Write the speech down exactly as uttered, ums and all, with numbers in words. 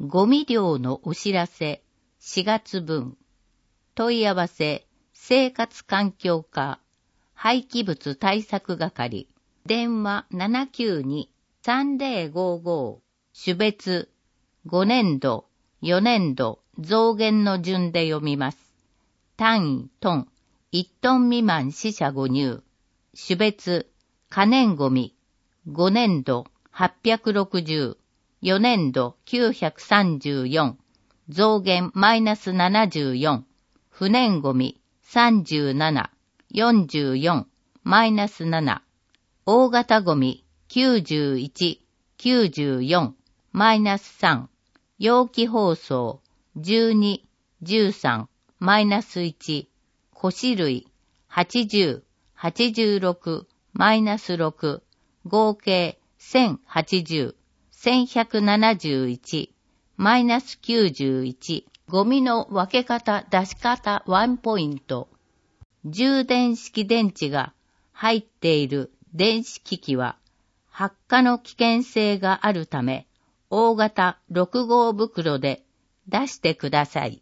ゴミ量のお知らせしがつぶん。問い合わせ生活環境課廃棄物対策係電話 ななきゅうに さんぜろごご 種別ごねんどよねんど増減の順で読みます。単位トンいちトン未満死者誤入種別可燃ゴミごねんどはっぴゃくろくじゅうよねんどきゅうひゃくさんじゅうよん増減マイナスななじゅうよん不燃ゴミさんじゅうなな、よんじゅうよん、マイナスなな、大型ゴミきゅうじゅういち、きゅうじゅうよん、マイナスさん、容器包装じゅうに、じゅうさん、マイナスいち、古紙類はちじゅう、はちじゅうろく、マイナスろく、合計せんはちじゅう、せんひゃくななじゅういち、マイナスきゅうじゅういち、ゴミの分け方出し方ワンポイント。充電式電池が入っている電子機器は発火の危険性があるため大型ろくごうぶくろで出してください。